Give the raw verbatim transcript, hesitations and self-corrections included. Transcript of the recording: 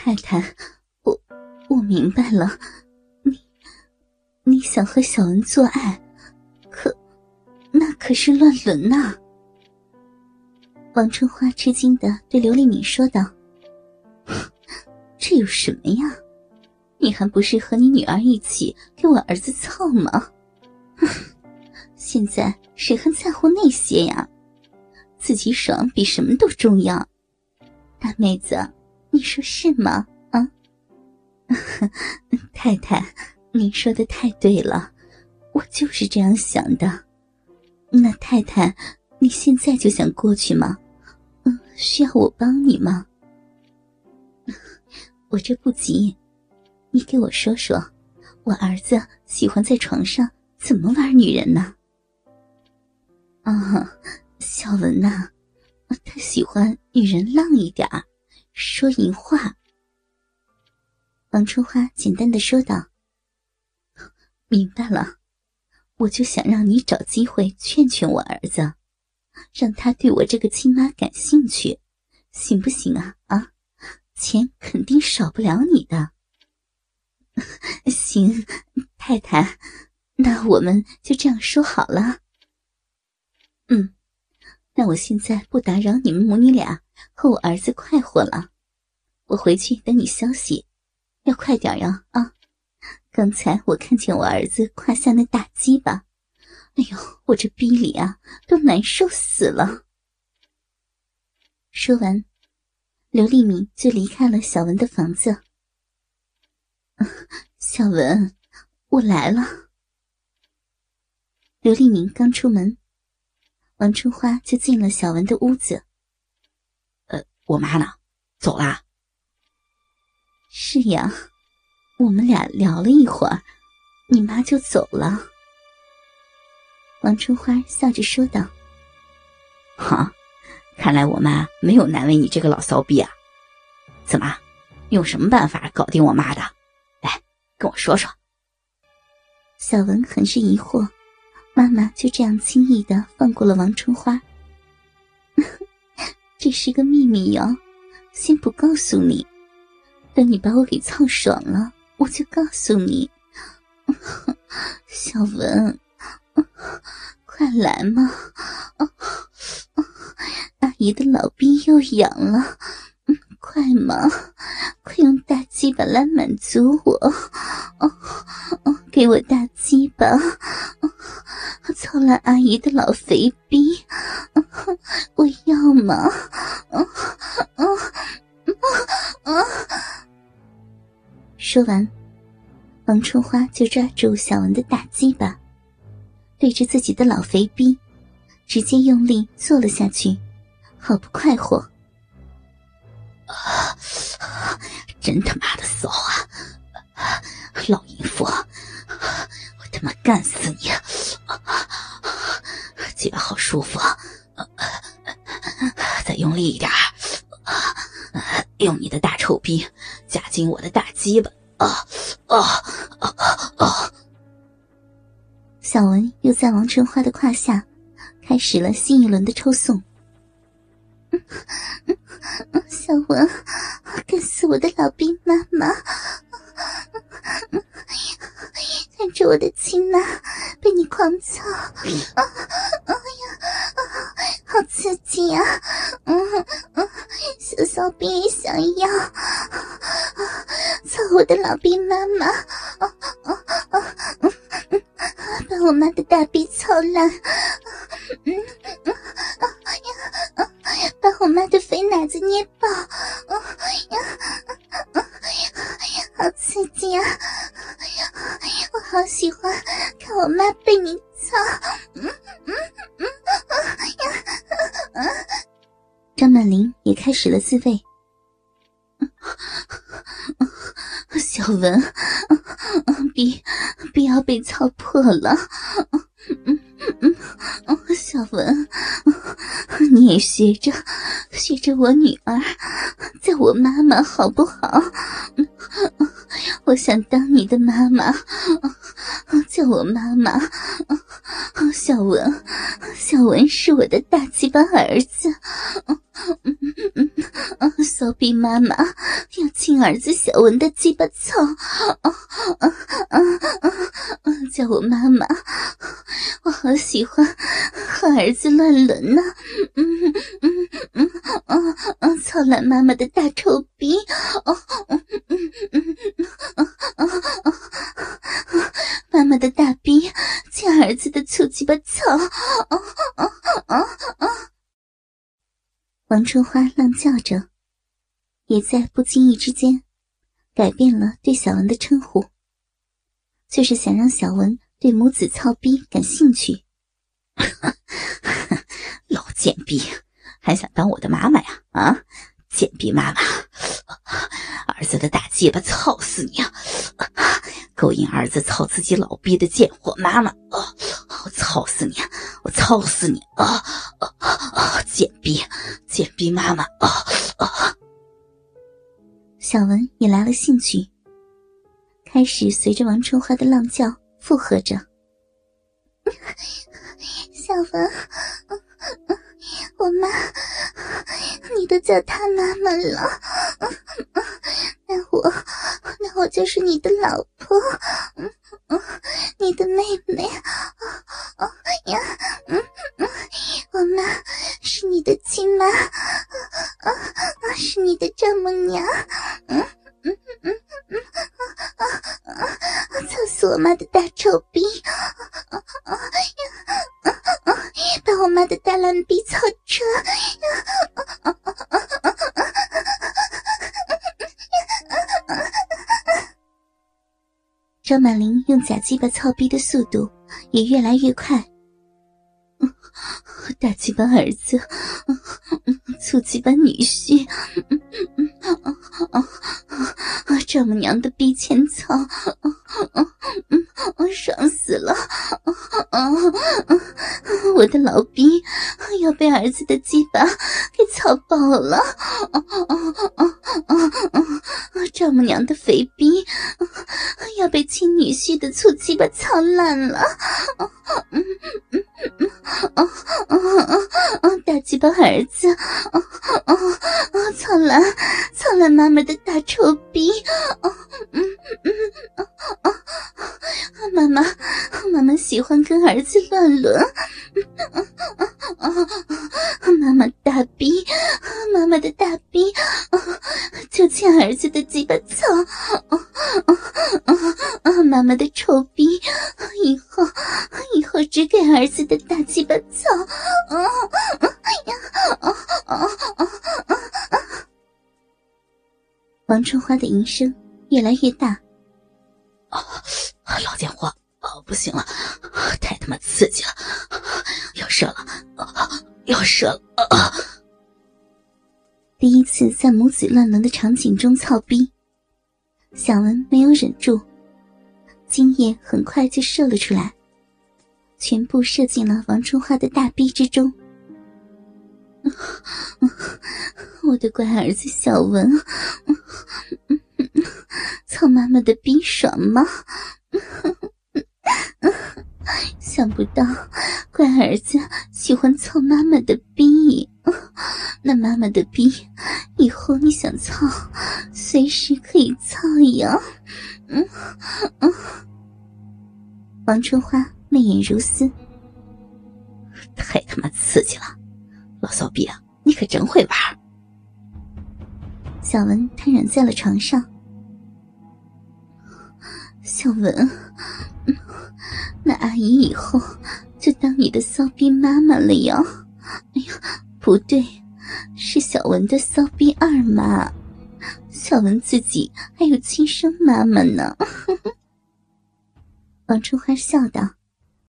太太，我我明白了，你你想和小文做爱，可那可是乱伦呐。王春花吃惊地对刘丽敏说道：这有什么呀，你还不是和你女儿一起给我儿子操吗？现在谁还在乎那些呀？自己爽比什么都重要。大妹子，你说是吗？啊？太太，您说的太对了，我就是这样想的。那太太，你现在就想过去吗？嗯，需要我帮你吗？我这不急，你给我说说，我儿子喜欢在床上怎么玩女人呢？啊，小文呐、啊，他喜欢女人浪一点儿，说淫话。王春花简单的说道：明白了，我就想让你找机会劝劝我儿子，让他对我这个亲妈感兴趣，行不行啊？啊，钱肯定少不了你的。行，太太，那我们就这样说好了。嗯，那我现在不打扰你们母女俩和我儿子快活了，我回去等你消息，要快点呀啊！刚才我看见我儿子胯下那大鸡巴，哎呦，我这逼里啊都难受死了。说完，刘丽敏就离开了小文的房子。小文，我来了。刘丽敏刚出门，王春花就进了小文的屋子。 呃，我妈呢？走啦？ 是呀，我们俩聊了一会儿，你妈就走了。王春花笑着说道： 哈，看来我妈没有难为你这个老骚逼啊。怎么，用什么办法搞定我妈的？来，跟我说说。 小文很是疑惑，妈妈就这样轻易地放过了王春花。这是个秘密哟，先不告诉你，等你把我给操爽了，我就告诉你。小文，快来嘛！阿姨的老逼又痒了，快嘛，快用大鸡巴来满足我！给我大鸡巴，操烂阿姨的老肥逼，我要嘛！说完，王春花就抓住小文的大鸡巴，对着自己的老肥逼直接用力坐了下去，好不快活。 啊，真他妈的骚啊！老淫妇，我他妈干死你！鸡巴好舒服，再用力一点，用你的大臭逼夹紧我的大鸡巴！啊啊啊啊！ 小文又在王春花的胯下开始了新一轮的抽送。小文，干死我的老逼妈妈！看着我的亲妈被你狂操，啊啊呀，好刺激呀！嗯嗯，小骚逼也想要，操我的老逼妈妈！啊啊啊嗯嗯，把我妈的大逼操烂！嗯嗯啊呀啊！把我妈的肥奶子捏爆！啊呀啊啊！好刺激啊！我好喜欢看我妈被你操！嗯嗯嗯啊呀啊！张曼玲也开始了自慰。小文，逼逼要被操破了！嗯嗯嗯，小文，你也学着学着我女儿，在我妈妈好不好？我想当你的妈妈， 叫我妈妈。小文，小文是我的大鸡巴儿子。骚逼妈妈要亲儿子小文的鸡巴操。叫我妈妈，我好喜欢和儿子乱伦呢。嗯嗯嗯嗯嗯，操烂妈妈的大臭逼。哦嗯嗯嗯嗯嗯嗯，妈妈的大逼见儿子的粗鸡巴操。哦哦哦哦！王春花浪叫着，也在不经意之间改变了对小文的称呼，就是想让小文对母子操逼感兴趣。 老贱逼，还想当我的妈妈呀？啊，贱逼妈妈，儿子的大鸡巴操死你啊！勾引儿子操自己老逼的贱货妈妈啊！我操死你！我操死你啊！啊啊！贱逼，贱逼妈妈啊啊！ 小文也来了兴趣，开始随着王春花的浪叫附和着。小文，我妈，你都叫她妈妈了，那我那我就是你的老婆，你的妹妹。哦呀，嗯嗯，我妈是你的亲妈，啊啊，是你的丈母娘。嗯嗯嗯嗯啊啊啊！操死我妈的大臭逼！啊啊啊啊！把我妈的大烂逼操车！啊啊啊啊啊啊！张满玲用假鸡巴操逼的速度也越来越快。大鸡巴儿子，粗鸡巴女婿，丈母娘的逼欠操，爽死了！我的老逼要被儿子的鸡巴给操爆了！丈母娘的肥逼要被亲女婿的粗鸡巴操烂了！大鸡巴儿子，操烂操烂妈妈的大臭逼！妈妈妈妈喜欢跟儿子乱伦。妈妈大逼，妈妈的大逼就欠儿子的鸡巴操。妈妈的臭逼以后以后只给儿子的大鸡巴操。王春花的吟声越来越大。 老贱货，哦，不行了，太他妈刺激了，要射了，要射了！啊、 第一次在母子乱伦的场景中操逼，小文没有忍住，精液很快就射了出来，全部射进了王春花的大逼之中。我的乖儿子小文，操妈妈的逼爽吗？想不到乖儿子喜欢操妈妈的逼，那妈妈的逼以后你想操随时可以操呀。嗯嗯，王春花媚眼如丝， 太他妈刺激了，老骚逼啊，你可真会玩。 小文瘫软在了床上。小文，那阿姨以后就当你的骚逼妈妈了呀。哎呀，不对，是小文的骚逼二妈，小文自己还有亲生妈妈呢。王春花笑道。